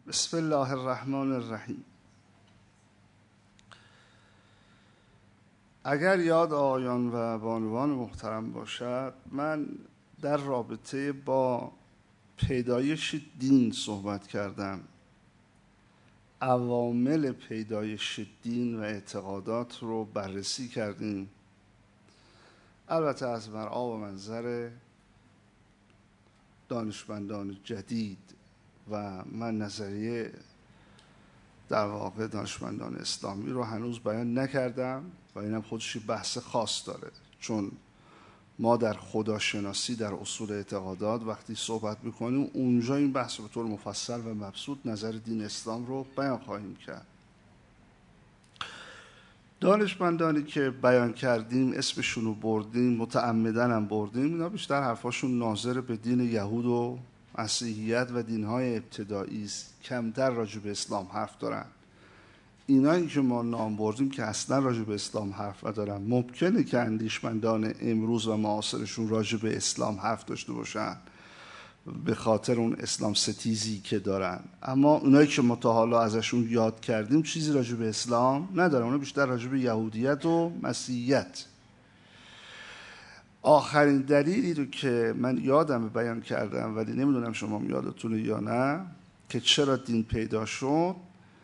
بسم الله الرحمن الرحیم. اگر یاد آقایان و بانوان محترم باشد، من در رابطه با پیدایش دین صحبت کردم. عوامل پیدایش دین و اعتقادات رو بررسی کردیم، البته از مرعا و منظر دانشمندان جدید و من نظریه در واقع دانشمندان اسلامی رو هنوز بیان نکردم و اینم خودش بحث خاص داره، چون ما در خداشناسی در اصول اعتقادات وقتی صحبت میکنیم اونجا این بحث به طور مفصل و مبسوط نظر دین اسلام رو بیان خواهیم کرد. دانشمندانی که بیان کردیم اسمشون رو بردیم، متعمدن هم بردیم، اینا بیشتر حرفاشون ناظر به دین یهود و مسیحیت و دینهای ابتدایی است، کمتر راجع به اسلام حرف دارن. اینایی که ما نام بردیم که اصلا راجع به اسلام حرف ندارن. ممکنه که اندیشمندان امروز و معاصرشون راجع به اسلام حرف داشته باشن به خاطر اون اسلام ستیزی که دارن، اما اونایی که ما تا حالا ازشون یاد کردیم چیزی راجع به اسلام ندارن، اونا بیشتر راجع به یهودیت و مسیحیت. آخرین دلیلی رو که من یادم بیان کردم، ولی نمیدونم شما یادتونه یا نه، که چرا دین پیدا شد،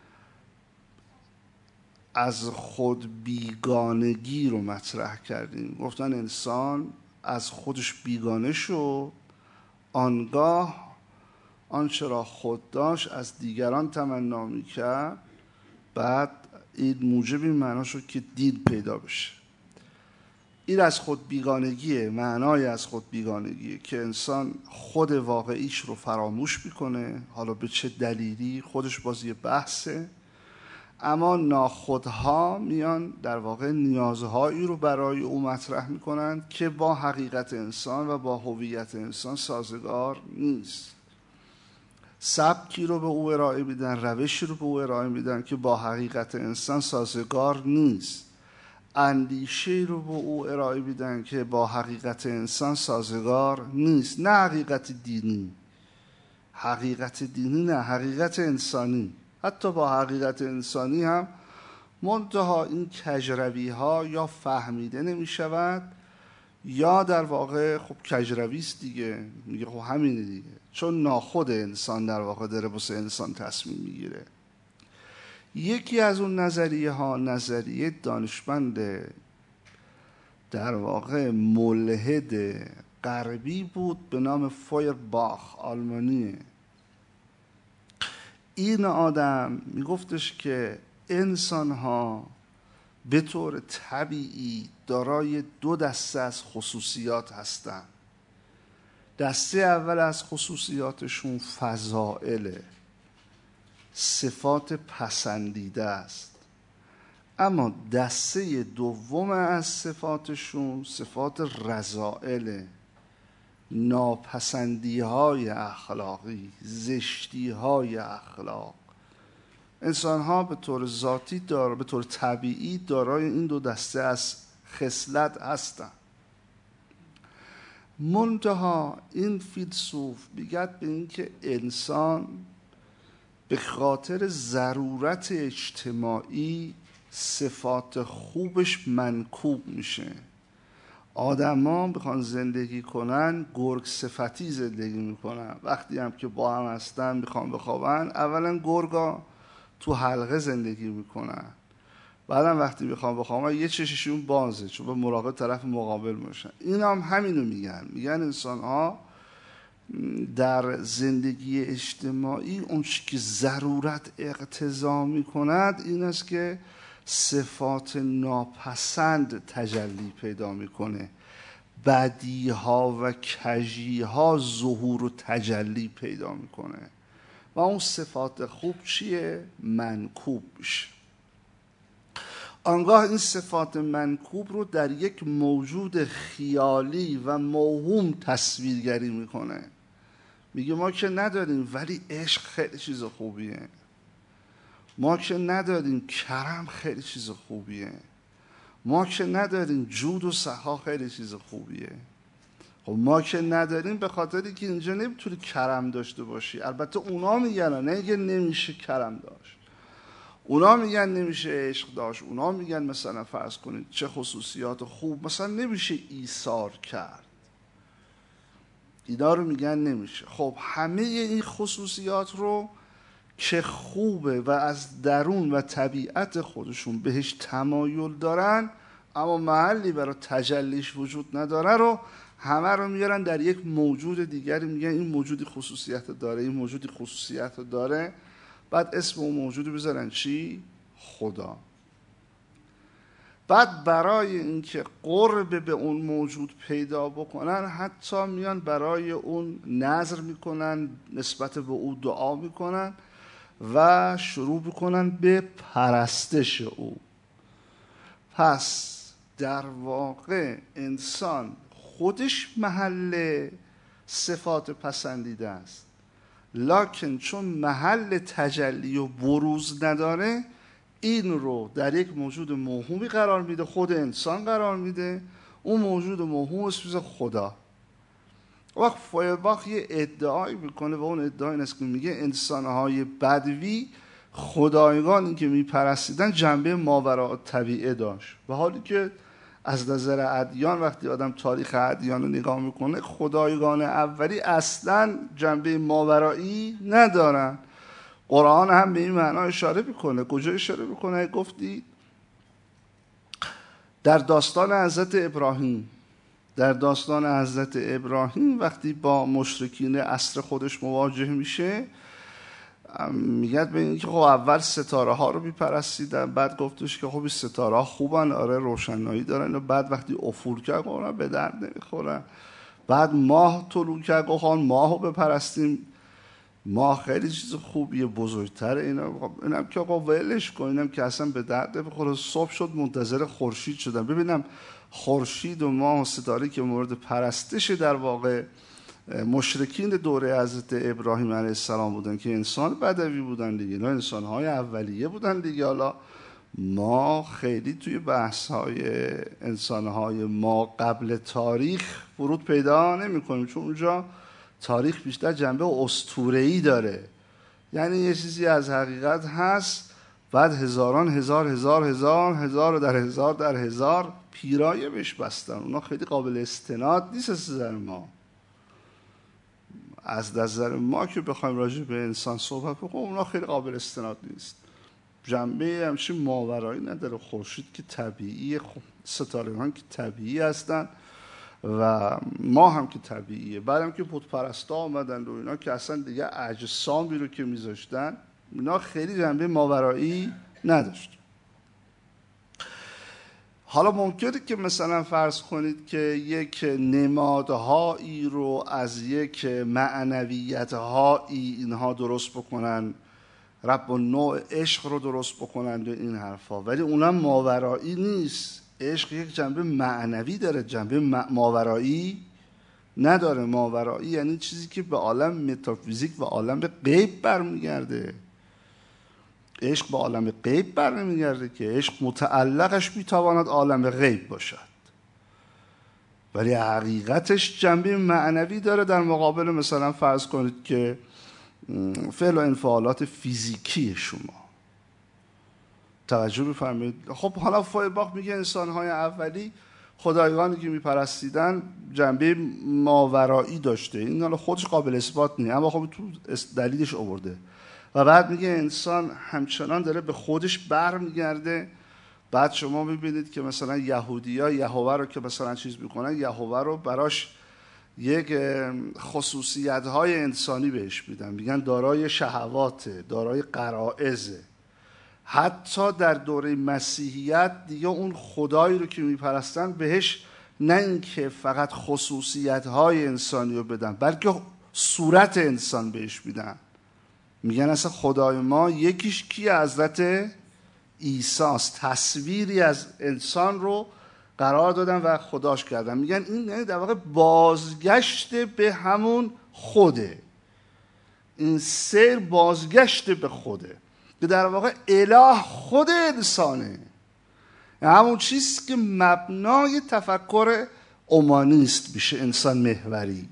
از خود بیگانگی رو مطرح کردیم. گفتن انسان از خودش بیگانه شد، آنگاه آنچه را خود داشت از دیگران تمنا می‌کرد، بعد این موجب این معنا شد که دین پیدا بشه. این از خود بیگانگیه، معنای از خود بیگانگیه که انسان خود واقعیش رو فراموش میکنه، حالا به چه دلیلی خودش باز یه بحثه، اما ناخودها میان در واقع نیازهایی رو برای او مطرح میکنند که با حقیقت انسان و با هویت انسان سازگار نیست. سبکی رو به او ارائه میدن، روشی رو به او ارائه میدن که با حقیقت انسان سازگار نیست. اندیشه رو به او ارائه میدن که با حقیقت انسان سازگار نیست. نه حقیقت دینی، حقیقت دینی نه، حقیقت انسانی. حتی با حقیقت انسانی هم منتها این کجروی ها یا فهمیده نمی شود یا در واقع خب کجروی است دیگه، میگه خب همینه دیگه، چون ناخود انسان در واقع داره واسه انسان تصمیم میگیره. یکی از اون نظریه ها نظریه دانشمند در واقع ملحد غربی بود به نام فویرباخ، آلمانیه. این آدم میگفتش که انسان ها به طور طبیعی دارای دو دسته از خصوصیات هستند. دسته اول از خصوصیاتشون فضائله، صفات پسندیده است، اما دسته دوم از صفاتشون صفات رذائله، ناپسندی های اخلاقی، زشتی های اخلاق. انسان ها به طور ذاتی به طور طبیعی دارای این دو دسته از خصلت هستند. منتها این فیلسوف میگه به این که انسان به خاطر ضرورت اجتماعی صفات خوبش منکوب میشه. آدم ها بخوان زندگی کنن گرگ صفتی زندگی میکنن. وقتی هم که با هم هستن میخوان بخوابن، اولا گرگا تو حلقه زندگی میکنن، بعدم وقتی میخوان بخوابن یه چششون بازه چون به مراقب طرف مقابل باشن. این هم همینو میگن انسان ها در زندگی اجتماعی اون چی که ضرورت اقتضا میکند این است که صفات ناپسند تجلی پیدا میکنه، بدی ها و کژی ها ظهور و تجلی پیدا میکنه و اون صفات خوب چیه؟ منکوب میشه. آنگاه این صفات منکوب رو در یک موجود خیالی و موهوم تصویرگری میکنه. میگه ما که نداریم ولی عشق خیلی چیز خوبیه، ما که نداریم کرم خیلی چیز خوبیه، ما که نداریم جود و سخا خیلی چیز خوبیه. خب ما که نداریم به خاطری که اینجا نمیتونی کرم داشته باشی. البته اونا میگن نه که نمیشه کرم داشت، اونا میگن نمیشه عشق داشت، اونا میگن مثلا فرض کنید چه خصوصیات خوب مثلا نمیشه ایثار کرد، اینا رو میگن نمیشه. خب همه این خصوصیات رو که خوبه و از درون و طبیعت خودشون بهش تمایل دارن اما محلی برای تجلیش وجود نداره رو همه رو میارن در یک موجود دیگری، میگن این موجودی خصوصیت داره، این موجودی خصوصیت داره، بعد اسم اون موجودی بذارن چی؟ خدا. بعد برای اینکه قرب به اون موجود پیدا بکنن حتی میان برای اون نذر میکنن، نسبت به او دعا میکنن و شروع میکنن به پرستش او. پس در واقع انسان خودش محل صفات پسندیده است، لکن چون محل تجلی و بروز نداره این رو در یک موجود موهومی قرار میده، خود انسان قرار میده، اون موجود موهوم اسمش خدا. وقت فویرباخ یه ادعایی میکنه و اون ادعای این است که میگه انسانهای بدوی خدایگانی که میپرستیدن جنبه ماوراء طبیعه داشت، و حالی که از نظر ادیان وقتی آدم تاریخ ادیان رو نگاه میکنه خدایگان اولی اصلا جنبه ماورایی ندارن. قرآن هم به این معنا اشاره میکنه. کجا اشاره میکنه؟ گفتی در داستان حضرت ابراهیم، در داستان حضرت ابراهیم وقتی با مشرکین عصر خودش مواجه میشه میگه به این که خب اول ستاره ها رو میپرستیدن، بعد گفتش که خب این ستاره ها خوبن، آره روشنایی دارن، و بعد وقتی افول کرد گفتن به درد نمیخورن. بعد ماه طلوع کرد گفتن ماه رو بپرستیم، ماه خیلی چیز خوبیه بزرگتر، اینم که آقا ولش کن، اینم که اصلا به درد نمیخوره. صبح شد منتظر خورشید شدن ببینم خورشید و ماه و ستاره که مورد پرستش در واقع مشرکین دوره حضرت ابراهیم علیه السلام بودن که انسان بدوی بودن دیگه، اینا انسان‌های اولیه بودن دیگه. حالا ما خیلی توی بحث‌های انسان‌های ما قبل تاریخ ورود پیدا نمی‌کنیم، چون اونجا تاریخ بیشتر جنبه اسطوره‌ای داره، یعنی یه چیزی از حقیقت هست بعد هزاران هزار در هزار پیرایه بهش بستن. اونا خیلی قابل استناد نیست از نظر ما. از نظر ما که بخوایم راجع به انسان صحبت بکنیم اونا خیلی قابل استناد نیست، جنبه همچین ماورایی نداره. خورشید که طبیعیه، ستارگان که طبیعی هستن و ما هم که طبیعیه. بعدم که بت پرستا آمدن و اینا که اصلا دیگه اجسامی رو که میذاشتن اینا خیلی جنبه ماورایی نداشت. حالا ممکنه که مثلا فرض کنید که یک نمادهایی رو از یک معنویتهایی اینها درست بکنن، رب و نوع عشق رو درست بکنند و این حرفا، ولی اونم ماورایی نیست. عشق یک جنبه معنوی داره، جنبه ماورایی نداره. ماورایی یعنی چیزی که به عالم متافیزیک و عالم غیب برمیگرده. عشق به عالم غیب برنمیگرده که عشق متعلقش میتواند عالم غیب باشد، ولی حقیقتش جنبه معنوی داره، در مقابل مثلا فرض کنید که فعل و انفعالات فیزیکی شما. توجه بفرمایید. خب حالا فویرباخ میگه انسان‌های اولی خدایگانی که میپرستیدن جنبه ماورایی داشته، این حالا خودش قابل اثبات نیست اما خب تو دلیلش آورده. و بعد میگه انسان همچنان داره به خودش برمیگرده. بعد شما میبینید که مثلا یهودی‌ها یهوه رو که مثلا چیز میکنن، یهوه رو براش یک خصوصیت‌های انسانی بهش میدن، میگن دارای شهواته، دارای غرائزه. حتی در دوره مسیحیت دیگه اون خدایی رو که میپرستن بهش نه اینکه فقط خصوصیت‌های انسانی رو بدن بلکه صورت انسان بهش میدن. میگن اصلا خدای ما یکیش کی؟ حضرت عیسی است. تصویری از انسان رو قرار دادن و خداش کردن. میگن این یعنی در واقع بازگشت به همون خوده، این سیر بازگشت به خوده که در واقع اله خود انسانه، همون چیزی که مبنای تفکر اومانیست میشه، انسان محوری.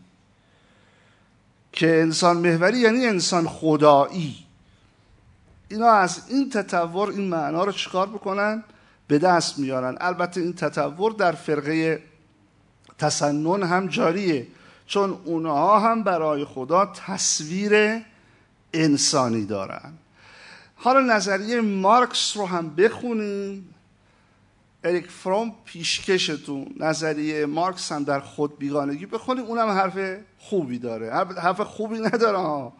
که انسان محوری یعنی انسان خدایی. اینا از این تطور این معنا رو چیکار بکنن؟ به دست میارن. البته این تطور در فرقه تسنن هم جاریه، چون اونها هم برای خدا تصویر انسانی دارن. حالا نظریه مارکس رو هم بخونیم. اریک فروم پیشکشتون نظریه مارکس هم در خود بیگانگی بخونیم. اونم حرف خوبی داره. حرف خوبی نداره،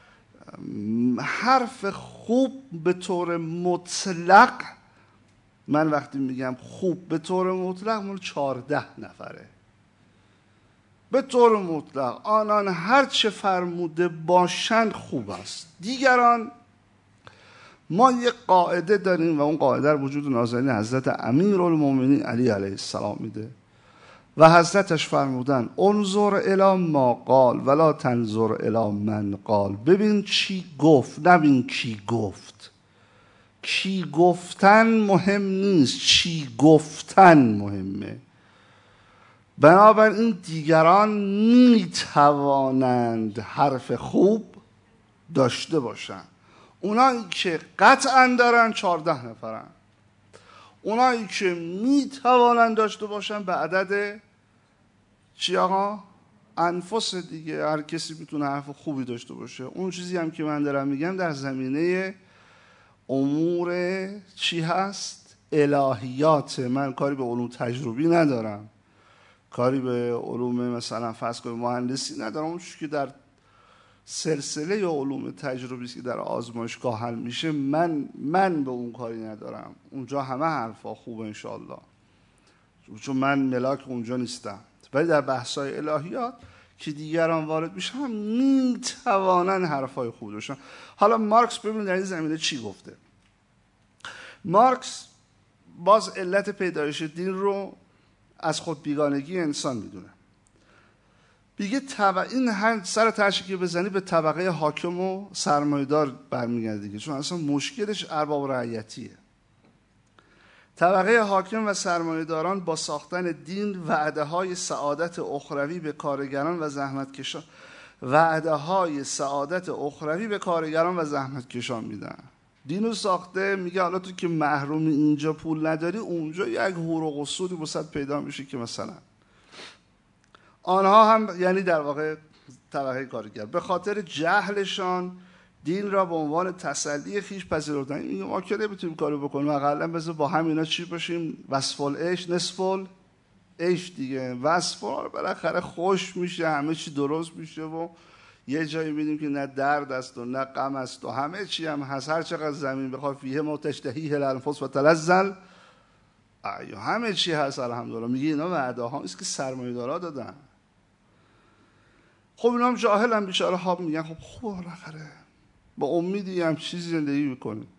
حرف خوب به طور مطلق. من وقتی میگم خوب به طور مطلق مال 14 نفره. به طور مطلق آنان هر چه فرموده باشند خوب است. دیگران، ما یک قاعده داریم و اون قاعده رو وجود نازنین حضرت امیرالمومنین علی علیه السلام میده و حضرتش فرمودن انظر الی ما قال ولا تنظر الی من قال. ببین چی گفت، نبین کی گفت. کی گفتن مهم نیست، چی گفتن مهمه. بنابراین دیگران میتوانند حرف خوب داشته باشند. اونایی که قطعا دارن 14 نفرن. اونایی که میتوانند داشته باشن به عدد چی آقا؟ انفس دیگه. هر کسی میتونه حرف خوبی داشته باشه. اون چیزی هم که من دارم میگم در زمینه امور چی هست؟ الهیات. من کاری به علوم تجربی ندارم، کاری به علوم مثلا فرض کنید مهندسی ندارم. اون چیزی که در سلسله یا علوم تجربی که در آزمایشگاه حل میشه من به اون کاری ندارم. اونجا همه حرفا خوبه انشالله، چون من ملاک اونجا نیستم. ولی در بحث‌های الهیات که دیگران وارد میشن میتوانن حرفای خوب داشتن. حالا مارکس ببینید در این زمینه چی گفته. مارکس باز علت پیدایش دین رو از خود بیگانگی انسان میدونه. میگه این هر سر تهش که بزنی به طبقه حاکم و سرمایه‌دار برمیگرده دیگه، چون اصلا مشکلش ارباب رعیتیه. طبقه حاکم و سرمایه‌داران با ساختن دین وعده‌های سعادت اخروی به کارگران و زحمتکشان و زحمتکشان میدن. دینو ساخته، میگه حالا تو که محرومی اینجا پول نداری، اونجا یک هور و قصوری وسط پیدا میشه که مثلا آنها هم یعنی در واقع طبقه کارگر به خاطر جهلشان دین را به عنوان تسلی خویش پذیرفتن. میگه ما که نمیتونیم کارو بکنیم، حداقل بذار با همینا چی باشیم؟ وصف العیش نصف العیش دیگه. وصف بالاخره خوش میشه، همه چی درست میشه و یه جایی میبینیم که نه درد است و نه غم است و همه چی هم هست. هر چقدر زمین بخواد فیه ما تشتهیه الانفس و تلذل اعیان، همه چی هست الحمدلله. میگه اینا وعده ها است که سرمایه‌دارا دادن. خب اینا هم جاهل هم بیچاره ها میگن خب خوبه بالاخره با امیدی هم چیزی زندگی میکنیم.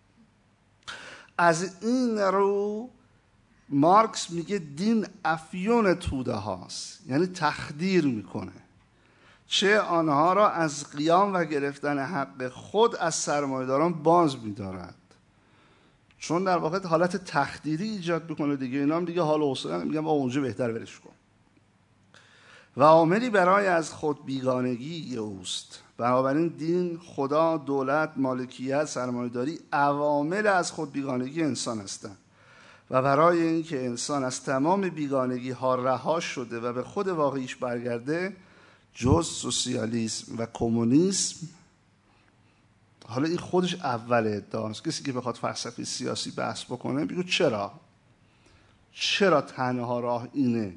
از این رو مارکس میگه دین افیون توده هاست، یعنی تخدیر میکنه چه آنها را از قیام و گرفتن حق خود از سرمایه‌داران باز می‌دارد، چون در واقع حالت تخدیری ایجاد میکنه دیگه. اینا هم دیگه حال و حوصله میگن با اونجا بهتر ولش کن. و عاملی برای از خود بیگانگی اوست. بنابراین دین، خدا، دولت، مالکیت، سرمایه‌داری عوامل از خود بیگانگی انسان هستند و برای اینکه انسان از تمام بیگانگی ها رها شده و به خود واقعیش برگرده، جز سوسیالیسم و کمونیسم، حالا این خودش اول ادعاست. کسی که بخواد فلسفه سیاسی بحث بکنه بگو چرا تنها راه اینه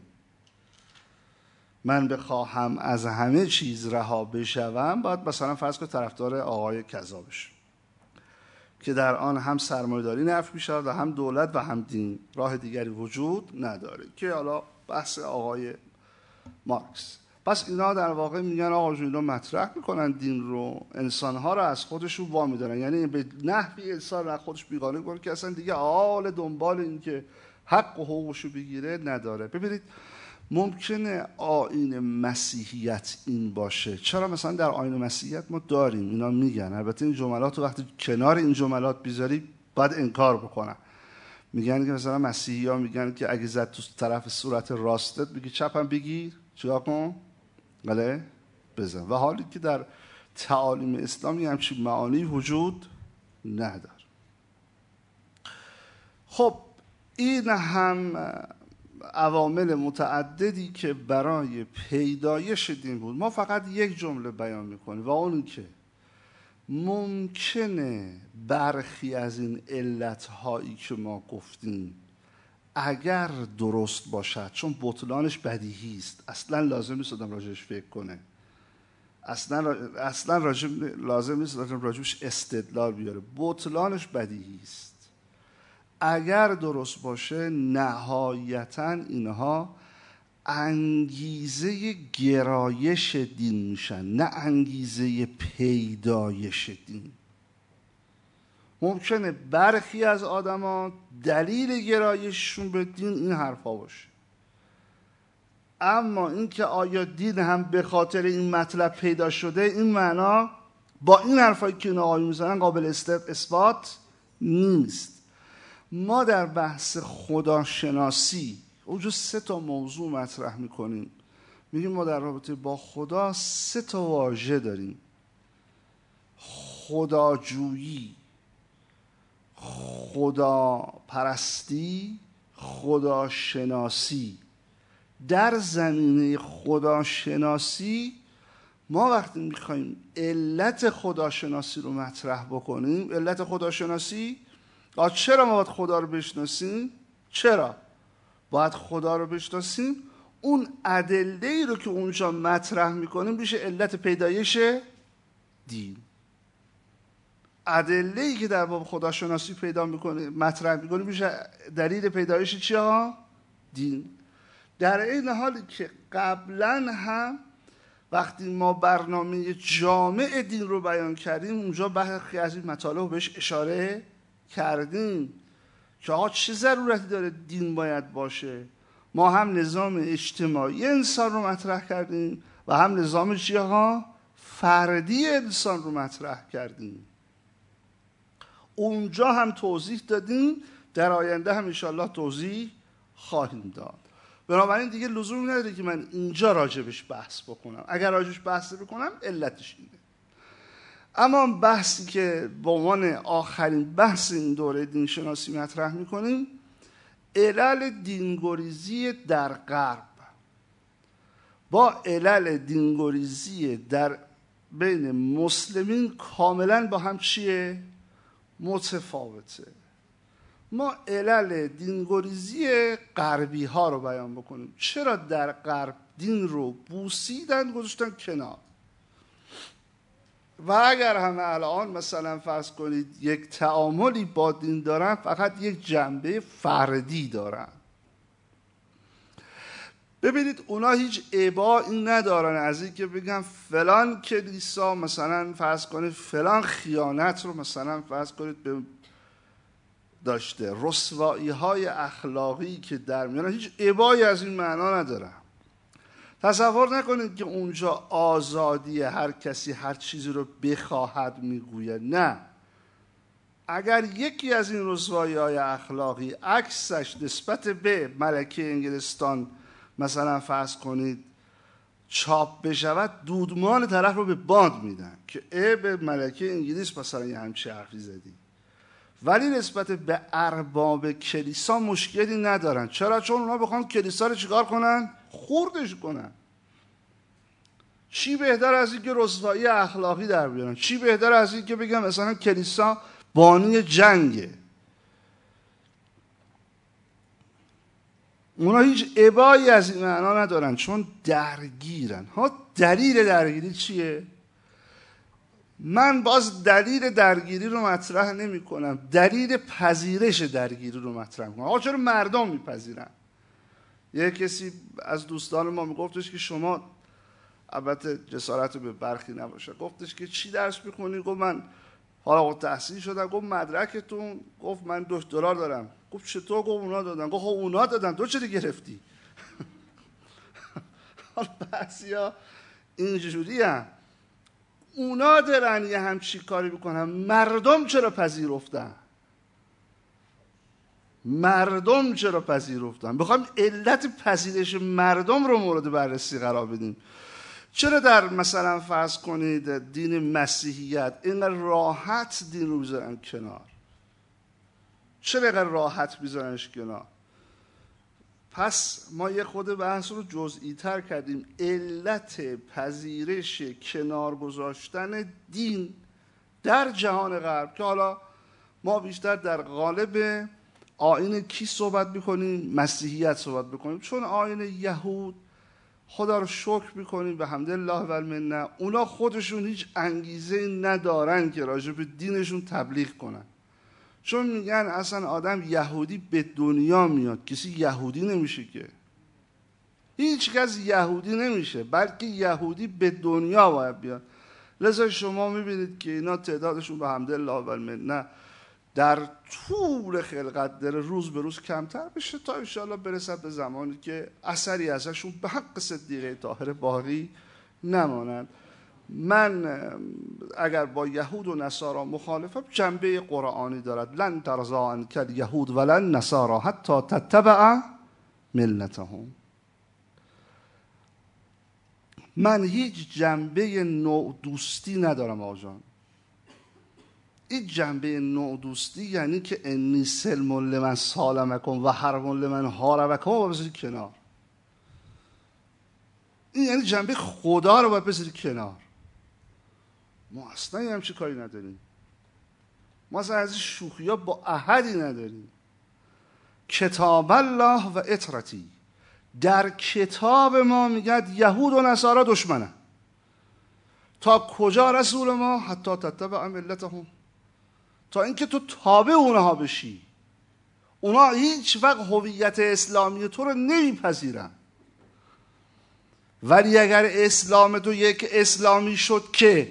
من بخواهم از همه چیز رها بشوم، باید مثلا فرض کنید طرفدار آقای کذا بشه که در آن هم سرمایه‌داری نفع می‌شود و هم دولت و هم دین، راه دیگری وجود نداره، که حالا بحث آقای مارکس. پس اینا در واقع میگن آقا جون، اینا مطرح میکنن دین رو، انسان‌ها رو از خودشون وامی دارن، یعنی به نحوی انسان رو از خودش بیگانه می‌کنه که اصلا دیگه آل دنبال این که حق و حقوقشو بگیره نداره. ببینید ممکنه آیین مسیحیت این باشه. چرا مثلا در آیین مسیحیت ما داریم، اینا میگن، البته این جملات رو وقتی کنار این جملات بیذاری باید انکار بکنن. میگن که مثلا مسیحی ها میگن که اگه زد تو طرف صورت راستت بگی چپم بگیر چیکار کن؟ بله بزن. و حالی که در تعالیم اسلامی همچین معانی وجود نداره. خب این هم عوامل متعددی که برای پیدایش دین بود. ما فقط یک جمله بیان میکنیم و اون که ممکنه برخی از این علتهایی که ما گفتیم اگر درست باشد، چون بطلانش بدیهی است، اصلا لازم نیست آدم راجعش فکر کنه، اصلا لازم نیست آدم راجعش استدلال بیاره، بطلانش بدیهی است. اگر درست باشه نهایتاً اینها انگیزه گرایش دین میشن، نه انگیزه پیدایش دین. ممکنه برخی از آدما دلیل گرایششون به دین این حرفا باشه، اما اینکه آیا دین هم به خاطر این مطلب پیدا شده، این معنا با این حرفایی که آقایون میزنن قابل اثبات نیست. ما در بحث خداشناسی اونجا 3 موضوع مطرح میکنیم. میگیم ما در رابطه با خدا 3 واژه داریم: خداجویی، خداپرستی، خداشناسی. در زمینه خداشناسی ما وقتی میخوایم علت خداشناسی رو مطرح بکنیم، علت خداشناسی چرا ما باید خدا رو بشناسیم؟ چرا باید خدا رو بشناسیم؟ اون ادله‌ای رو که اونجا مطرح میکنیم میشه علت پیدایش دین. ادله‌ای که در باب خداشناسی پیدا میکنه مطرح میکنه میشه دلیل پیدایش چی ها؟ دین. در این حالی که قبلا هم وقتی ما برنامه جامع دین رو بیان کردیم اونجا برخی از این مطالب بهش اشاره کردیم که آقا چه ضرورتی داره دین باید باشه. ما هم نظام اجتماعی انسان رو مطرح کردیم و هم نظام چیه ها؟ فردی انسان رو مطرح کردیم. اونجا هم توضیح دادیم، در آینده هم انشاءالله توضیح خواهیم داد. بنابراین دیگه لزومی نداره که من اینجا راجبش بحث بکنم. اگر راجبش بحث بکنم علتش اینه. اما بحثی که به عنوان آخرین بحث این دوره دینشناسی مطرح میکنیم، علل دینگریزی در غرب با علل دینگریزی در بین مسلمین کاملا با هم چیه؟ متفاوته. ما علل دینگریزی غربی ها رو بیان بکنیم. چرا در غرب دین رو بوسیدن گذاشتن کنار و اگر همه الان مثلا فرض کنید یک تعاملی با دین دارن فقط یک جنبه فردی دارن. ببینید اونا هیچ ابایی ندارن از این که بگن فلان کلیسا مثلا فرض کنید فلان خیانت رو مثلا فرض کنید به داشته، رسوایی های اخلاقی که در میان، هیچ ابایی از این معنا ندارن. تصور نکنید که اونجا آزادی هر کسی هر چیزی رو بخواهد میگوید. نه، اگر یکی از این رسوایی های اخلاقی عکسش نسبت به ملکه انگلستان مثلا فرض کنید چاپ بشود، دودمان طرف رو به باند میدن که به ملکه انگلیس مثلا یه همچه حرفی زدی. ولی نسبت به ارباب کلیسا مشکلی ندارن. چرا؟ چون اونا بخوان کلیسا رو چیکار کنن؟ خوردش کنن. چی بهتر از این که رسوایی اخلاقی در بیارن؟ چی بهتر از این که بگم مثلا کلیسا بانی جنگه؟ اونا هیچ ابایی از این معنا ندارن چون درگیرن. ها، دلیل درگیری چیه؟ من باز دلیل درگیری رو مطرح نمی کنم، دلیل پذیرش درگیری رو مطرح کنم. آقا چرا مردم میپذیرن؟ یه کسی از دوستان ما میگفتش که شما، البته جسارت به برخی نباشه، گفتش که چی درس میخونی؟ گفت من حالا تحصیل شدم. گفت مدرکتون؟ گفت من دکترا دارم. گفت چطور؟ گفت اونا دادن. گفت خب اونا دادن، تو چرا گرفتی؟ حالا بعضیا اینجوری هم اونا دارن یه همچی کاری میکنن، مردم چرا پذیرفتن؟ مردم چرا پذیرفتن؟ بخوایم علت پذیرش مردم رو مورد بررسی قرار بدیم. چرا در مثلا فرض کنید دین مسیحیت اینقدر راحت دین رو بذارن کنار؟ چرا اینقدر راحت بذارنش کنار؟ پس ما یه خود بحث رو جزئی تر کردیم. علت پذیرش کنار گذاشتن دین در جهان غرب، که حالا ما بیشتر در قالب آیین کی صحبت میکنیم؟ مسیحیت صحبت میکنیم، چون آیین یهود خدا رو شکر میکنیم به حمدالله و المنه، اونا خودشون هیچ انگیزه ندارن که راجع به دینشون تبلیغ کنن، چون میگن اصلا آدم یهودی به دنیا میاد، کسی یهودی نمیشه، که هیچ کس یهودی نمیشه، بلکه یهودی به دنیا باید بیاد. لذا شما میبینید که اینا تعدادشون به حمدالله و المنه در طول خلقت در روز به روز کمتر بشه، تا انشاءالله برسد به زمانی که اثری ازشون به حق صدیقه طاهره باقی نمانند. من اگر با یهود و نصارا مخالفم، جنبه قرآنی دارد. لن ترضی عنک الیهود ولا النصارى حتی تتبع ملتهم. من هیچ جنبه نوع دوستی ندارم آقا. این جنبه نوع دوستی یعنی که انی سلم لمن سالمکم و حرم لمن حاربکم رو بذاری کنار. این یعنی جنبه خدا رو باید بذاری کنار. ما اصلا یه همچی کاری نداریم. ما اصلا از این شوخی ها با احدی نداریم. کتاب الله و اطرتی، در کتاب ما میگه یهود و نصارا دشمنن. تا کجا رسول ما؟ حتی تتبع ملتهم، تا اینکه تو تابع اونها بشی. اونا هیچ وقت هویت اسلامی تو رو نمیپذیرن، ولی اگر اسلام تو یک اسلامی شد که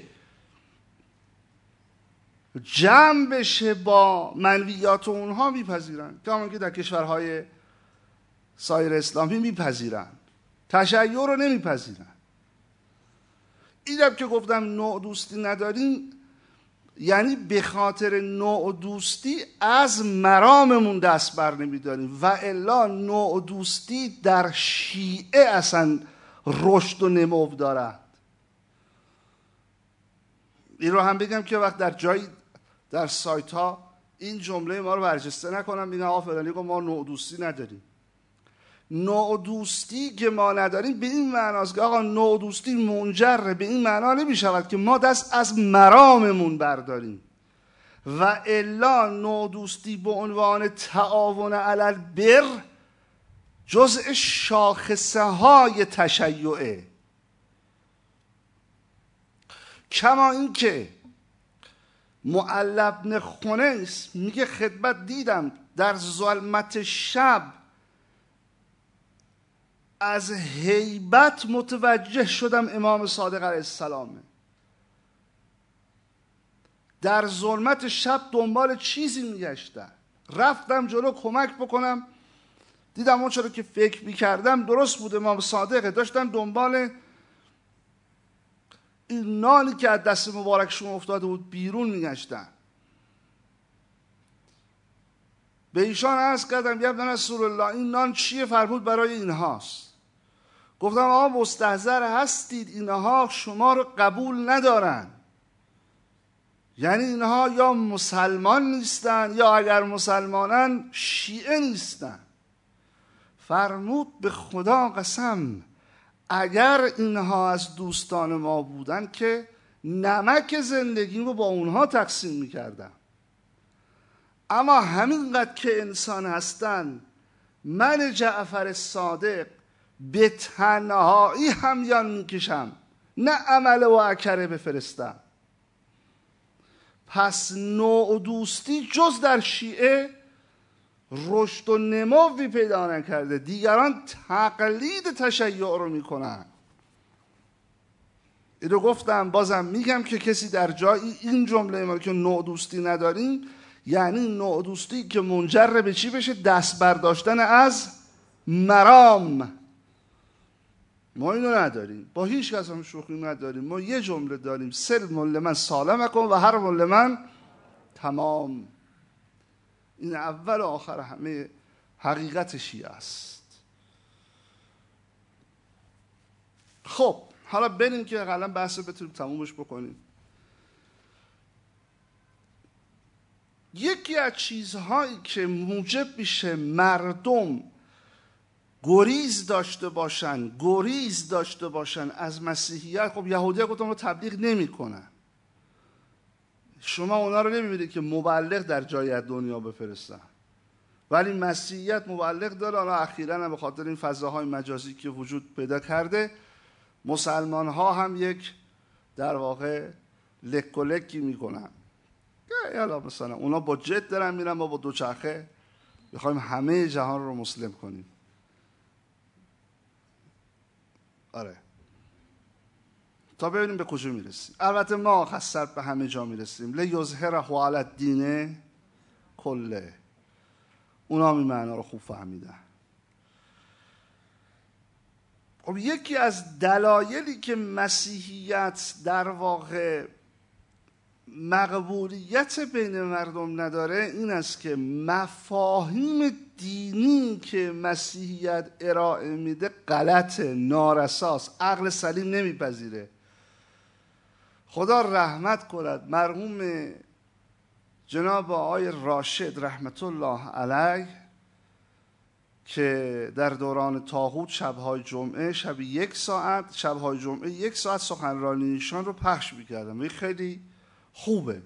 جمع بشه با منویات اونها، میپذیرن، که همون که در کشورهای سایر اسلامی میپذیرن. تشیع رو نمیپذیرن. اینم که گفتم نوع دوستی نداریم، یعنی به خاطر نوع دوستی از مراممون دست بر نمیداریم، و الا نوع دوستی در شیعه اصلا رشد و نمو دارد. این رو هم بگم که وقت در جایی در سایت ها این جمله ما رو برجسته نکنم، میگن آقا فلانی گفت ما نوع دوستی نداریم. نوع دوستی که ما نداریم به این معناست که آقا نوع دوستی منجر به این معنا نمی شود که ما دست از مراممون برداریم، و الا نوع دوستی به عنوان تعاون علی البر جزء شاخصه های تشیعه. کما اینکه معلی بن خنیس میگه خدمت دیدم در ظلمت شب از هیبت متوجه شدم امام صادق علیه السلامه. در ظلمت شب دنبال چیزی میگشتم، رفتم جلو کمک بکنم، دیدم اون چرا که فکر میکردم درست بود، امام صادقه. داشتم دنبال این نانی که از دست مبارکشون افتاده بود بیرون میگشتم. به ایشان عرض کردم یا ابن رسول الله این نان چیه؟ فرمود برای اینهاست. گفتم آقا مستحضر هستید اینها شما رو قبول ندارن، یعنی اینها یا مسلمان نیستن یا اگر مسلمانن شیعه نیستن. فرمود به خدا قسم اگر اینها از دوستان ما بودن که نمک زندگی رو با اونها تقسیم میکردم، اما همینقدر که انسان هستن من جعفر صادق به تنهایی همیان میکشم، نه عمل و عکره بفرستم. پس نوع دوستی جز در شیعه رشد و نموی پیدا نکرده، دیگران تقلید تشیع رو میکنن. این رو گفتم، بازم میگم که کسی در جایی این جمله ما که نوع دوستی نداریم، یعنی نوع دوستی که منجر به چی بشه؟ دست برداشتن از مرام. ما اینو نداریم، با هیچ کس هم شوخی نداریم. ما یه جمله داریم: سلم لمن سالمکم و حرم لمن تمام. این اول و آخر همه حقیقت شیعه است. خب حالا بریم که اقلا بحث بتونیم تمومش بکنیم. یکی از چیزهایی که موجب میشه مردم گریز داشته باشن از مسیحیت، خب یهودی‌ها گفتن رو تبلیغ نمی‌کنن. شما اونا رو نمی‌بینید که مبلغ در جای از دنیا بفرستن، ولی مسیحیت مبلغ داره. حالا اخیراً هم به خاطر این فضاهای مجازی که وجود پیدا کرده، مسلمان‌ها هم یک در واقع لک و لکی می‌کنن. حالا مثلا اونا با جت دارن میرن، ما با دوچرخه می‌خوایم همه جهان رو مسلم کنیم. آره، تا ببینیم به کجا میرسیم. البته ما خسر به همه جا میرسیم. لیظهره علی الدین کله. اونا هم این معنا رو خوب فهمیدن. خب یکی از دلایلی که مسیحیت در واقع مقبولیت بین مردم نداره این است که مفاهیم دینی که مسیحیت ارائه میده غلط، نارساست، عقل سلیم نمیپذیره. خدا رحمت کند مرحوم جناب آقای راشد رحمت الله علیه که در دوران طاغوت شبهای جمعه شبهای جمعه 1 ساعت سخنرانی ایشان رو پخش میکردم. این خیلی خوبه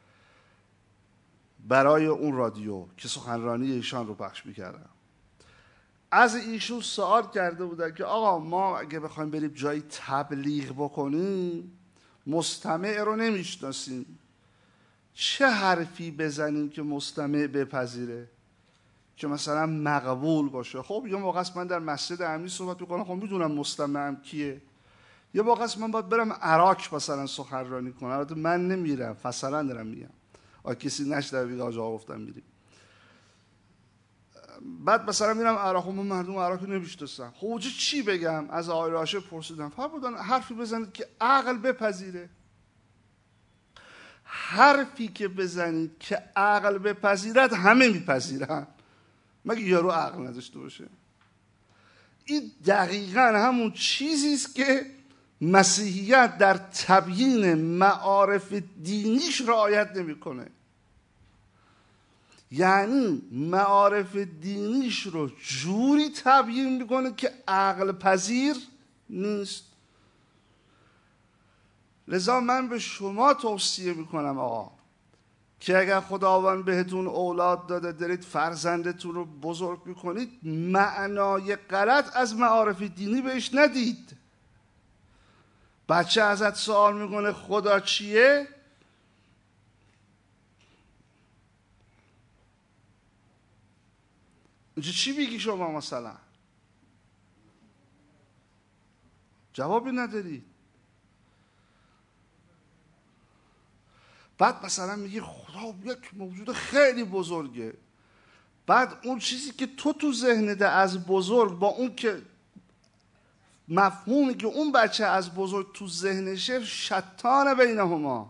برای اون رادیو که سخنرانی ایشان رو پخش میکردم. از ایشون سوال کرده بودن که آقا ما اگه بخوایم بریم جایی تبلیغ بکنیم مستمع رو نمیشناسیم، چه حرفی بزنیم که مستمع بپذیره که مثلا مقبول باشه؟ خب یه موقع است من در مسجد امنی صحبت میکنم، خب میدونم مستمعم کیه. یه موقع است من باید برم عراق مثلا سخنرانی کنم، البته من نمیرم، مثلا دارم میگم کسی نشنوه بگه آقا گفتم میریم. بعد مثلا میرم عراق، من مردم عراق رو نمیشناسم، خب اونجا چی بگم؟ از آقای راشد پرسیدم، فرمودن حرفی بزنید که عقل بپذیره. حرفی که بزنید که عقل بپذیرد همه میپذیرن، مگه یارو عقل نداشته باشه؟ این دقیقاً همون چیزی است که مسیحیت در تبیین معارف دینیش رعایت نمیکنه. یعنی معارف دینیش رو جوری تبیین میکنه که عقل پذیر نیست. لذا من به شما توصیه میکنم آقا که اگر خداوند بهتون اولاد داده دارید فرزندتون رو بزرگ میکنید، معنای غلط از معارف دینی بهش ندید. بچه ازت سوال میکنه خدا چیه؟ اینجا چی بگی شما؟ مثلا جوابی نداری. بعد مثلا میگی خدا یک موجود خیلی بزرگه. بعد اون چیزی که تو ذهنت از بزرگ با اون که مفهومی که اون بچه از بزرگ تو ذهنشه شتان بینهما.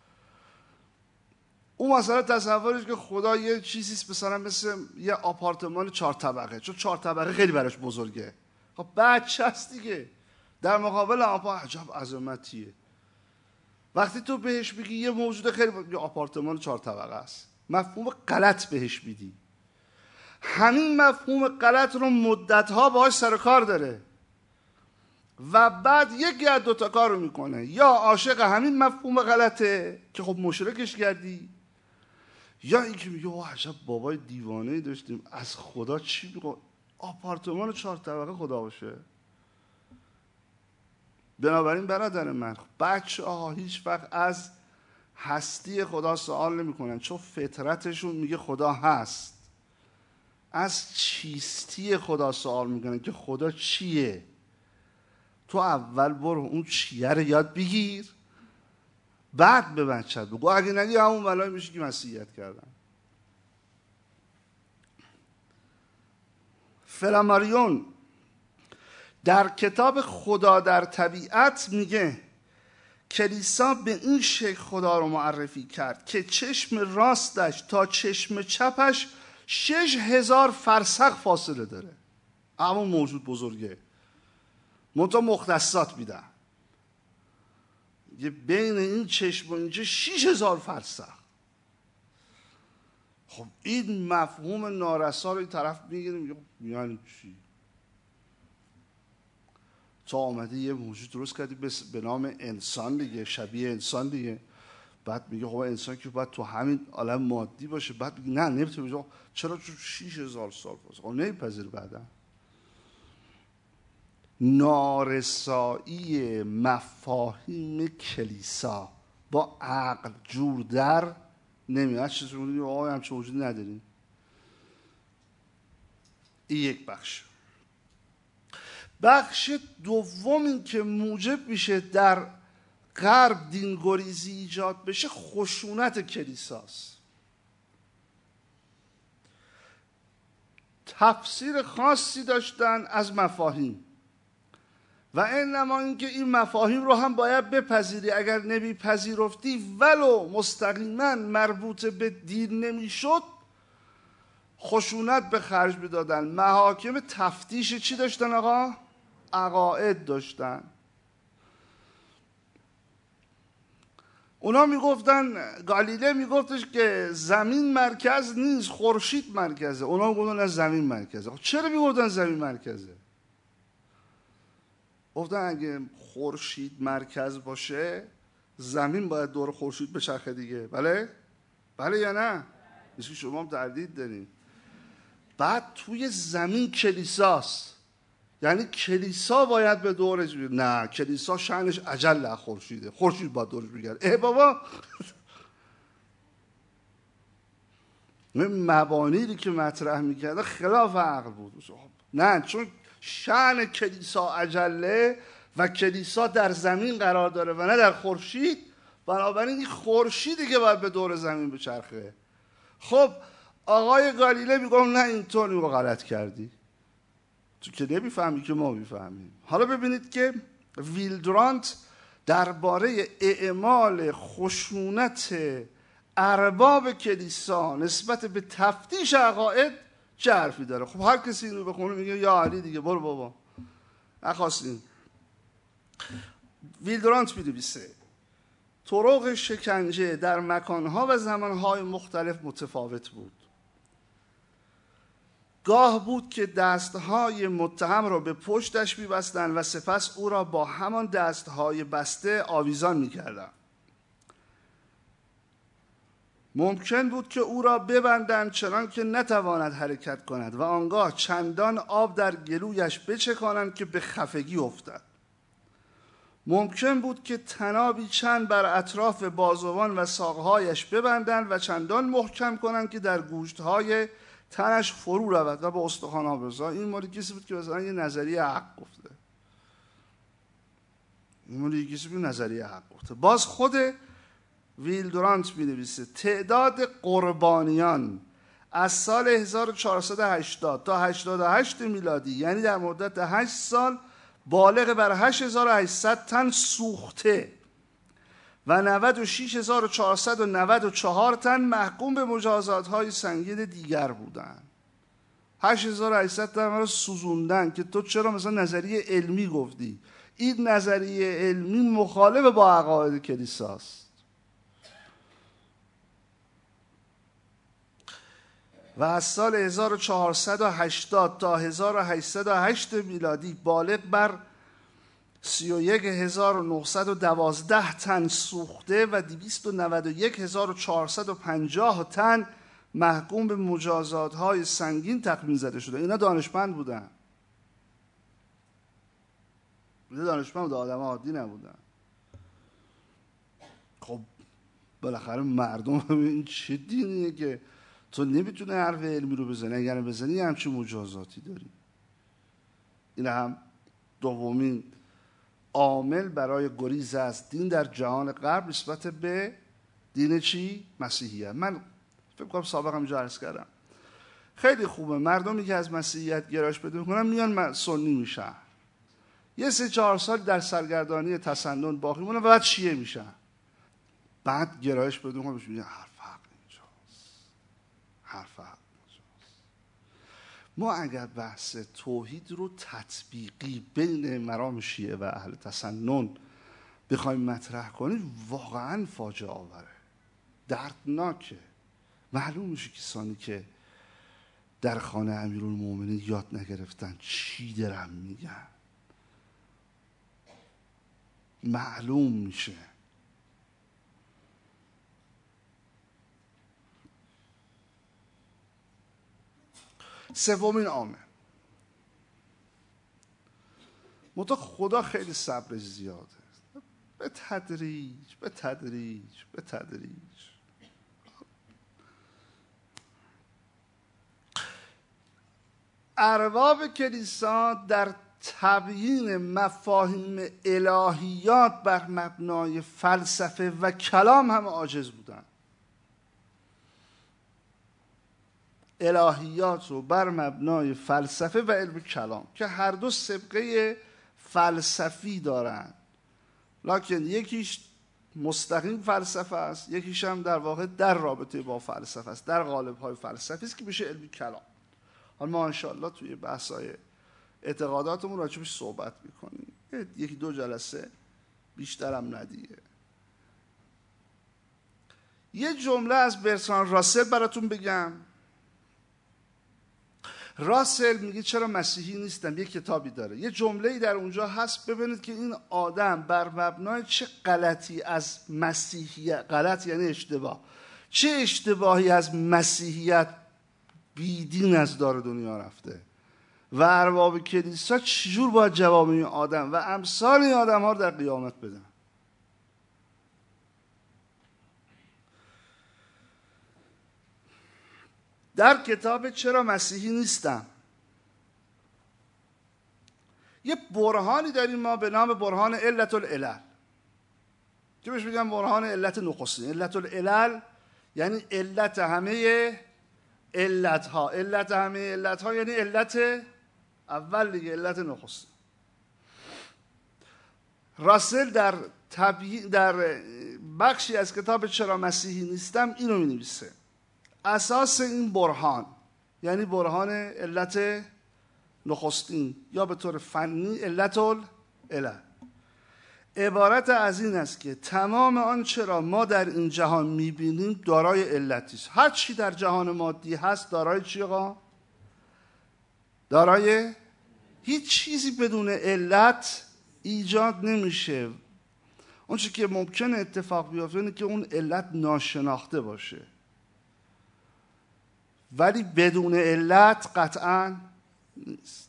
اون مثلا تصورش که خدا یه چیزیست مثلا مثل یه آپارتمان 4 طبقه، چون 4 طبقه خیلی براش بزرگه. خب بچه هست دیگه، در مقابل عجب عظمتیه. وقتی تو بهش بگی یه موجود خیلی یه آپارتمان 4 طبقه است، مفهوم غلط بهش میدی. همین مفهوم غلط رو مدت‌ها باهاش سر کار داره و بعد یکی از 2 تا کار رو میکنه، یا عاشق همین مفهوم غلطه که خب مشرکش کردی، یا اینکه میگه واه عجب بابای دیوانه‌ای داشتیم، از خدا چی میگه؟ آپارتمان 4 طبقه خدا باشه. بنابراین برادر من، بچه‌ها هیچ وقت از هستی خدا سوال نمی‌کنن، چون فطرتشون میگه خدا هست. از چیستی خدا سوال میکنن که خدا چیه. تو اول برو اون چیه رو یاد بگیر، بعد به بچت بگو. اگه نگی همون بلای میشه که مسیحیت کردن. فلاماریون در کتاب خدا در طبیعت میگه کلیسا به این شکل خدا رو معرفی کرد که چشم راستش تا چشم چپش 6000 فرسخ فاصله داره. اما موجود بزرگه، منتها مختصات میدن یه بین این چشم و اینجا 6000 فرسخ. خب این مفهوم نارسا رو این طرف میگیره، یعنی چی؟ تا آمده یه موجود درست کردی به نام انسان دیگه، شبیه انسان دیگه، بعد میگه خب انسان که باید تو همین عالم مادی باشه، بعد میگه نه نمیتونه بشه. چرا؟ چون 6000 سال باشه. خب نمیپذیر. بعدا نارسایی مفاهیم کلیسا با عقل جور در نمیاد. چیزی میگه آقا همچین وجودی نداریم. این یک بخش. بخش دوم این که موجب میشه در غرب دینگریزی ایجاد بشه خشونت کلیساست. تفسیر خاصی داشتن از مفاهیم و انما اینکه این مفاهیم رو هم باید بپذیری. اگر نمیپذیرفتی ولو مستقیما مربوط به دین نمیشد، خشونت به خرج میدادن. محاکم تفتیش چی داشتن آقا؟ عقاید داشتن. اونا میگفتن، گالیله میگفتش که زمین مرکز نیست، خورشید مرکزه. اونا میگفتن از زمین مرکزه. چرا میگفتن زمین مرکزه؟ گفتن اگه خورشید مرکز باشه زمین باید دور خورشید بچرخه دیگه. بله؟ بله یا نه؟ مثل شما هم تردید دارین. بعد توی زمین کلیساست، یعنی کلیسا باید به دورش بگیره. نه، کلیسا شأنش اجل خورشیده، خورشید باید دورش بگیره. بابا مبانی که مطرح میکرده خلاف عقل بود. نه، چون شأن کلیسا اجله و کلیسا در زمین قرار داره و نه در خورشید، بنابراین این خورشیدی که باید به دور زمین بچرخه. خب آقای گالیله میگم نه اینطور میگم غلط کردی، تو که نمیفهمی که ما میفهمیم. حالا ببینید که ویلدرانت درباره اعمال خشونت ارباب کلیسا نسبت به تفتیش عقاید چه حرفی داره. خب هر کسی اینو بخونه میگه یا علی دیگه، برو بابا نخواستیم. ویلدرانت می‌نویسه طرق شکنجه در مکانها و زمانهای مختلف متفاوت بود. گاه بود که دستهای متهم را به پشتش می‌بستند و سپس او را با همان دستهای بسته آویزان می‌کردند. ممکن بود که او را ببندند چنان که نتواند حرکت کند و آنگاه چندان آب در گلویش بچکانند که به خفگی افتد. ممکن بود که طنابی چند بر اطراف بازوان و ساقهایش ببندند و چندان محکم کنند که در گوشتهای تنش فرو رود و به استخوان‌ها بزنند. این مالی کسی بود که مثلا یه نظریه حق گفته. این مالی کسی بود نظریه حق گفته. باز خود ویلدرانت می‌نویسه تعداد قربانیان از سال 1480 تا 88 میلادی، یعنی در مدت 8 سال، بالغ بر 8800 تن سوخته و 96494 تن محکوم به مجازات‌های سنگین دیگر بودند. 8800 تن رو سوزوندن که تو چرا مثلا نظریه علمی گفتی؟ این نظریه علمی مخالف با عقاید کلیساست. و از سال 1480 تا 1808 میلادی بالغ بر 31912 تن سوخته و 291450 تن محکوم به مجازات‌های سنگین تخمین زده شده. اینا دانشمند بودن. اینا دانشمند بودن، آدم عادی نبودن. خب بالاخره مردم این چه دینیه که تو نمیتونه حرف علمی رو بزنی، اگر بزنی همچین مجازاتی داری. این هم دومین عامل برای گریز از دین در جهان غرب نسبت به دین چی؟ مسیحیت. من فکر کنم سابقا اینجا عرض کردم خیلی خوبه مردمی که از مسیحیت گرایش پیدا میکنن میان سنی میشن، یه 3-4 سال در سرگردانی تسنن باقی مونه و بعد شیعه میشن. بعد گرایش بدون خودش میگه حرف حق اینجاست، حرف حق اینجاست. ما اگر بحث توحید رو تطبیقی بین مرام شیعه و اهل تسنن بخوایم مطرح کنیم واقعا فاجعه آوره، دردناکه. معلوم میشه کسانی که در خانه امیرالمومنین یاد نگرفتن چی دارن میگن، معلوم میشه. سومین عامل، منتها خدا خیلی صبر زیاده، به تدریج به تدریج به تدریج. ارباب کلیسا در تبیین مفاهیم الهیات بر مبنای فلسفه و کلام هم عاجز بودند. الهیات رو بر مبنای فلسفه و علم کلام که هر دو سابقه فلسفی دارند، لکن یکیش مستقیم فلسفه است، یکیش هم در واقع در رابطه با فلسفه است، در قالب‌های فلسفی است که میشه علم کلام. حالا ما انشاءالله توی بحث‌های اعتقاداتمون راجبش صحبت میکنیم، 1-2 جلسه بیشترم ندیگه. یه جمله از برتراند راسل براتون بگم. راسل میگه چرا مسیحی نیستم، یه کتابی داره، یه جمله‌ای در اونجا هست، ببینید که این آدم بر مبنای چه غلطی از مسیحیت، غلط یعنی اشتباه، چه اشتباهی از مسیحیت بیدین از دار دنیا رفته و ارباب کلیسا چجور باید جواب این آدم و امثال این آدم ها رو در قیامت بدن. در کتاب چرا مسیحی نیستم یه برهانی داریم ما به نام برهان علت العلل که بهش میگم برهان علت نخستین. علت العلل یعنی علت همه علت ها، علت همه علت ها یعنی علت اول دیگه، علت نخستین. راسل در بخشی از کتاب چرا مسیحی نیستم اینو می نویسه: اساس این برهان یعنی برهان علت نخستین یا به طور فنی علت العلل، عبارت از این است که تمام آنچه را ما در این جهان میبینیم دارای علتی است. هر چی در جهان مادی هست دارای چی آقا؟ دارای هیچ چیزی بدون علت ایجاد نمیشه. اون چیزی که ممکنه اتفاق بیفته اینه که اون علت ناشناخته باشه، ولی بدون علت قطعا نیست.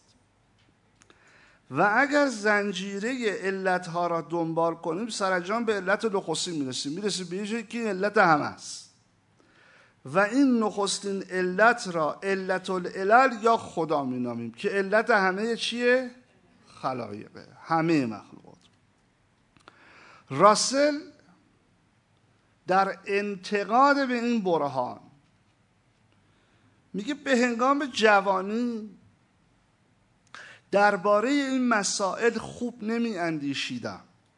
و اگر زنجیره علتها را دنبال کنیم سرانجام به علت نخستین میرسیم به یه جایی که این علت همه است و این نخستین علت را علت العلل یا خدا مینامیم که علت همه چیه؟ خلایقه، همه مخلوقات. راسل در انتقاد به این برهان میگه به هنگام جوانی درباره این مسائل خوب نمی اندیشیدم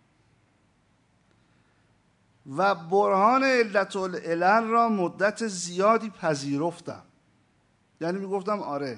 و برهان علت العلل را مدت زیادی پذیرفتم. یعنی میگفتم آره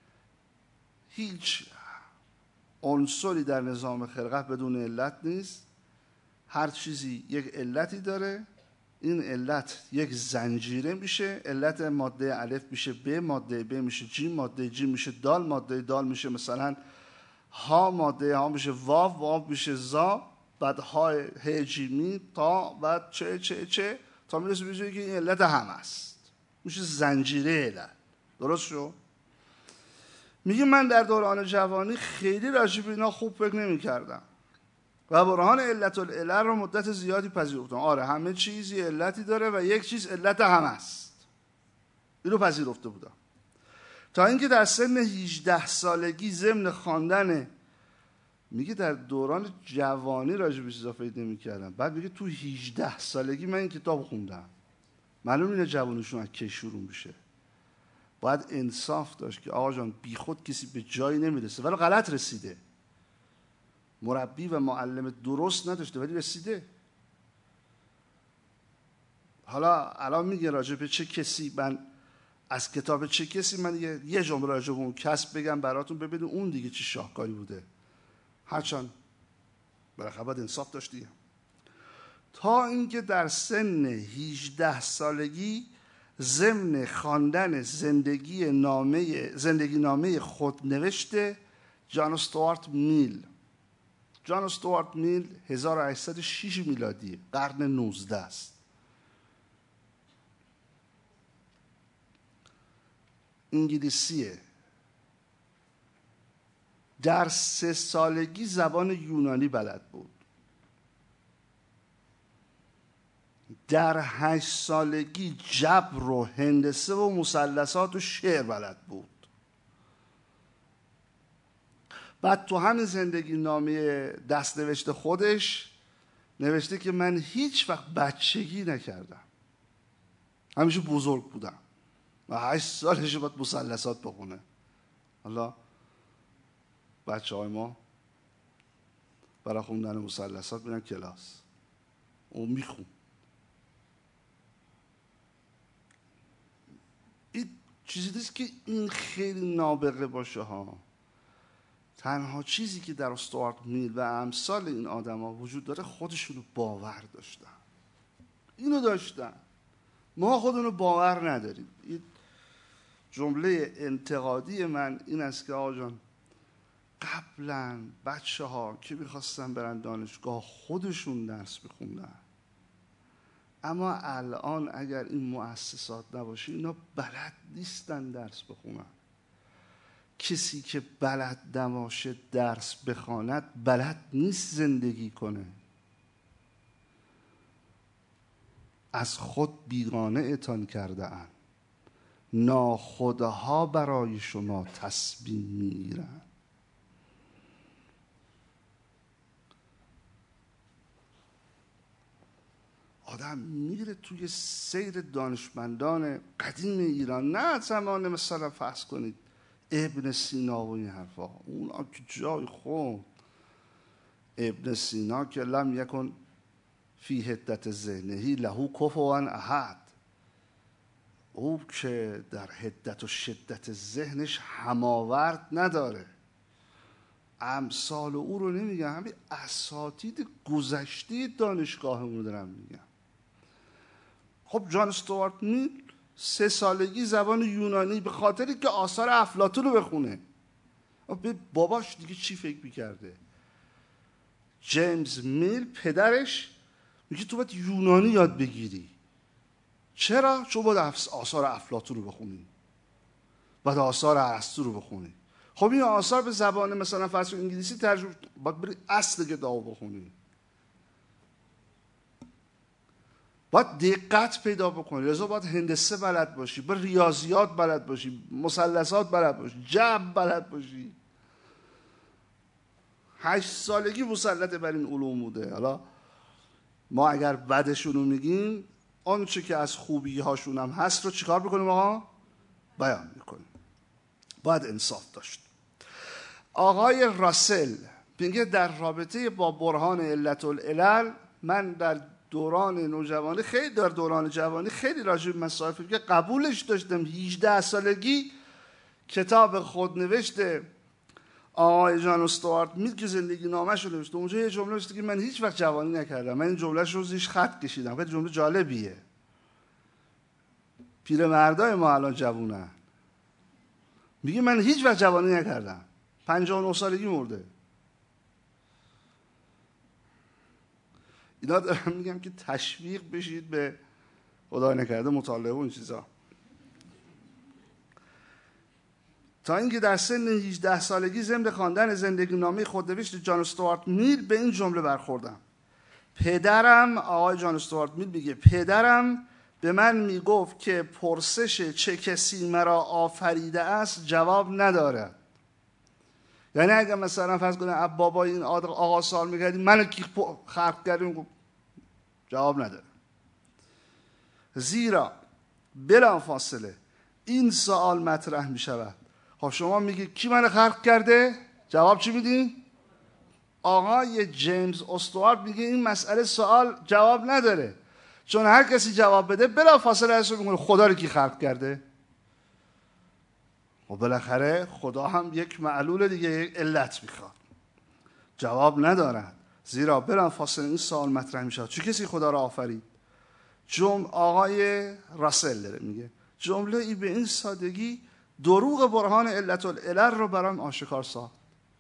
هیچ عنصری در نظام خلقت بدون علت نیست، هر چیزی یک علتی داره، این علت یک زنجیره میشه، علت ماده الف میشه ب، ماده ب میشه جیم، ماده جیم میشه دال، ماده دال میشه مثلا ها، ماده ها میشه واو، واو میشه زا، بعد ها ه جیمی تا بعد چه تا میرسه به جایی که این علت هم است، میشه زنجیره علت. درست شو؟ میگه من در دوران جوانی خیلی راجع به اینا خوب فکر نمی‌کردم و برهان علت العلل رو مدت زیادی پذیرفتم. آره همه چیز یه علتی داره و یک چیز علت هم است، اینو پذیرفته بودم تا اینکه در سن 18 سالگی ضمن خواندن، میگه در دوران جوانی راجع به چیزا فکر نمی‌کردم، بعد میگه تو 18 سالگی من این کتاب خوندم. معلوم اینه جوانیشون از کی شروع میشه. باید انصاف داشت که آقا جان بی خود کسی به جایی نمیرسه ولی غلط رسیده. مربی و معلم درست نداشته ولی رسیده. حالا الان میگه راجع به چه کسی، من از کتاب چه کسی من یه جمله راجع به اون کس بگم براتون ببینید اون دیگه چه شاهکاری بوده. هرچند بالاخره باید انصاف داشتی. تا اینکه در سن 18 سالگی ضمن خواندن زندگی نامه خود نوشته جان استوارت میل. جان استوارت میل 1806 میلادی، قرن 19 است. انگلیسیه. در 3 سالگی زبان یونانی بلد بود. در 8 سالگی جبر و هندسه و مثلثات و شعر بلد بود. بعد تو همین زندگی نامه دست نوشته خودش نوشته که من هیچ وقت بچگی نکردم، همیشه بزرگ بودم و 8 سالش باید مثلثات بخونه. حالا بچه های ما برای خوندن مثلثات میرن کلاس، اون میخون. این چیزی نیست که این خیلی نابغه باشه ها. تنها چیزی که در استوارت میل و امثال این آدم ها وجود داره خودشونو باور داشتن. اینو داشتن، ما خودمونو باور نداریم. این جمله انتقادی من این است که آقا جان، قبلا بچه ها که میخواستن برن دانشگاه خودشون درس بخوندن، اما الان اگر این مؤسسات نباشه اینا بلد نیستن درس بخونن. کسی که بلد نباشه درس بخواند بلد نیست زندگی کنه. از خود بیگانه اتان کرده اند، ناخودها برای شما تسبیح میگیرند. آدم میره توی سیر دانشمندان قدیم ایران، نه زمان مثلا فرض کنید ابن سینا و این حرفا، اونا که جای خود. ابن سینا که لم یکن فی حدت ذهنهی له کفوا احد، او که در حدت و شدت ذهنش هماورد نداره. امثال او رو نمیگم، همین اساتید گذشته دانشگاهمون رو دارم میگم. خب جان استوارت میل 3 سالگی زبان یونانی به خاطری که آثار افلاطون رو بخونه. به باباش دیگه چی فکر میکرده؟ جیمز میل پدرش میگه تو باید یونانی یاد بگیری. چرا؟ چون باید آثار افلاطون رو بخونی، باید آثار ارسطو رو بخونی. خب این آثار به زبان مثلا فرض انگلیسی ترجمه، باید بری اصل کتابو بخونی، باید دقت پیدا بکنی، لذا باید هندسه بلد باشی، باید ریاضیات بلد باشی، مثلثات بلد باشی، جبر بلد باشی. 8 سالگی مسلط بر این علوم بوده. حالا ما اگر بدشون رو میگیم، آنچه که از خوبی هاشون هم هست رو چیکار بکنیم آقا؟ بیان میکنیم. باید انصاف داشت. آقای راسل میگه در رابطه با برهان علت العلل، من در دوران نوجوانی خیلی، در دوران جوانی خیلی راجع به مسائل که قبولش داشتم. 18 سالگی کتاب خود نوشته آقای جان استوارت میل که زندگی نامش رو نوشته، اونجا یه جمله نوشته که من هیچ وقت جوانی نکردم. من این جملهش رو زیرش خط کشیدم، خیلی جمله جالبیه. پیرمردای ما الان جوونن، میگه من هیچ وقت جوانی نکردم، 59 سالگی مرده. اینا دارم میگم که تشویق بشید به خدای نکرده مطالعه و این چیزا. تا اینکه در سن 18 سالگی ضمن خواندن زندگی نامه خودنوشت جان استوارت میل به این جمله برخوردم. پدرم، آقای جان استوارت میل میگه، پدرم به من میگفت که پرسش چه کسی مرا آفریده است جواب ندارد. یعنی اگر مثلا فرض کنه اب بابای این آقا سوال میکردی منو کی خلق کردی، جواب نداره. زیرا بلا فاصله این سوال مطرح میشود، خب شما میگی کی منو خلق کرده؟ جواب چی میدی؟ آقای جیمز استوارت میگه این مسئله سوال جواب نداره، چون هر کسی جواب بده بلافاصله ازش میگه خدا رو کی خلق کرده؟ و بالاخره خدا هم یک معلول دیگه، یک علت میخواد. جواب ندارد، زیرا بلافاصله این سوال مطرح میشه چه کسی خدا را آفرید؟ آقای راسل داره میگه جمله ای به این سادگی دروغ برهان علت العلل رو برام آشکار ساخت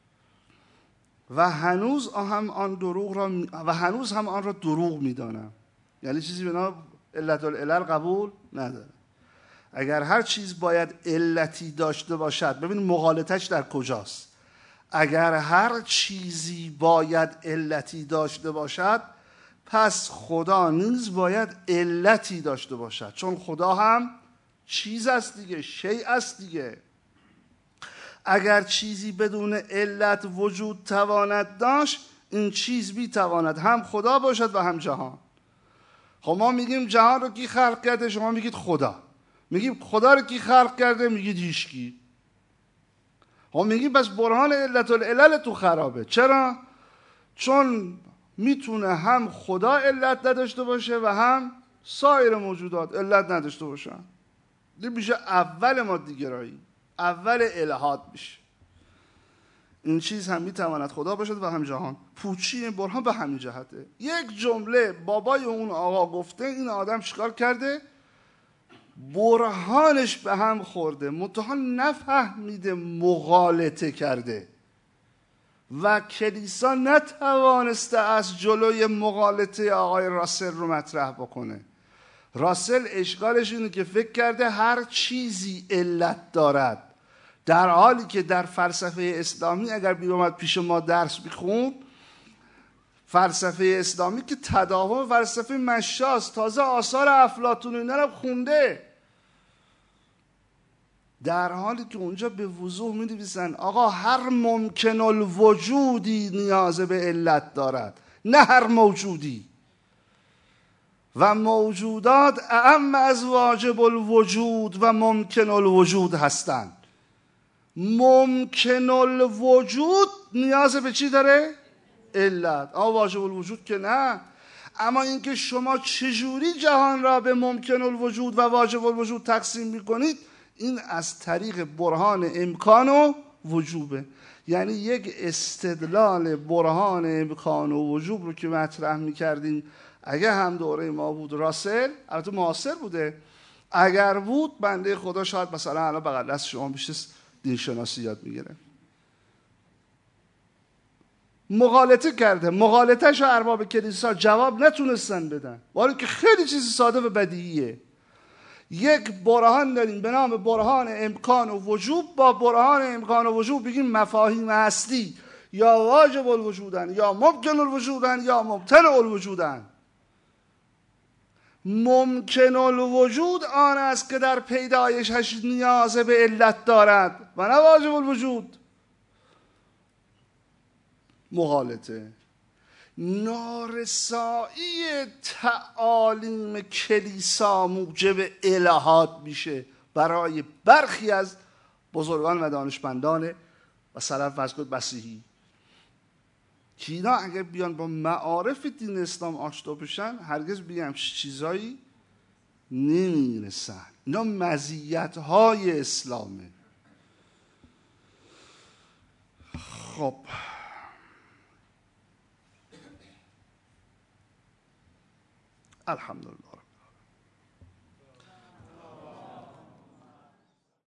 و هنوز هم آن را دروغ میدانم. یعنی چیزی به نام علت العلل قبول نداره. اگر هر چیز باید علتی داشته باشد، ببین مغالطش در کجاست، اگر هر چیزی باید علتی داشته باشد پس خدا نیز باید علتی داشته باشد، چون خدا هم چیز است دیگه، شیء است دیگه. اگر چیزی بدون علت وجود تواند داشت، این چیز بی تواند هم خدا باشد و هم جهان. خب ما میگیم جهان رو کی خلق کرده؟ شما میگید خدا. میگیم خدا رو کی خلق کرده؟ میگید هیچکی. خب میگیم پس برهان علت العلل تو خرابه. چرا؟ چون میتونه هم خدا علت نداشته باشه و هم سایر موجودات علت نداشته باشن. این میشه اول مادیگرایی، اول الحاد میشه. این چیز هم میتواند خدا باشد و هم جهان. پوچی این برهان به همین جهته. یک جمله بابای اون آقا گفته، این آدم چیکار کرده؟ برهانش به هم خورده، منتها نفهمیده مغالطه کرده و کلیسا نتوانسته از جلوی مغالطه آقای راسل رو مطرح بکنه. راسل اشکالش اینه که فکر کرده هر چیزی علت دارد، در حالی که در فلسفه اسلامی اگر بیامد پیش ما درس بخون، فلسفه اسلامی که تداوم فلسفه مشاست، تازه آثار افلاطون و اینا رو خونده، در حالی که اونجا به وضوح می نویسن آقا هر ممکن الوجودی نیاز به علت دارد، نه هر موجودی، و موجودات اعم از واجب الوجود و ممکن الوجود هستند. ممکن الوجود نیاز به چی داره؟ علت. واجب الوجود که نه. اما اینکه شما چجوری جهان را به ممکن الوجود و واجب الوجود تقسیم میکنید، این از طریق برهان امکان و وجوبه. یعنی یک استدلال برهان امکان و وجوب رو که مطرح میکردیم، اگه هم دوره ما بود راسل، البته معاصر بوده، اگر بود بنده خدا شاید مثلا الان بغل دست شما بیشتر دینشناسی یاد میگیره. مغالطه کرده، مغالطه‌شو ارباب کلیسا جواب نتونستن بدن، ولی که خیلی چیز ساده و بدیهیه. یک برهان داریم به نام برهان امکان و وجوب، با برهان امکان و وجوب بگیم مفاهیم هستی یا واجب الوجودن یا ممکن الوجودن یا ممتنع الوجودن. ممکن الوجود آن است که در پیدایشش نیاز به علت دارد و نه واجب الوجود. مغالطه، نارسایی تعالیم کلیسا موجب الحاد میشه برای برخی از بزرگان و دانشمندان و سلف و مسیحی، که اینا اگر بیان با معارف دین اسلام آشنا بشن هرگز به همچین چیزایی نمیرسن. اینا مزیت‌های اسلامه. خب الحمدلله.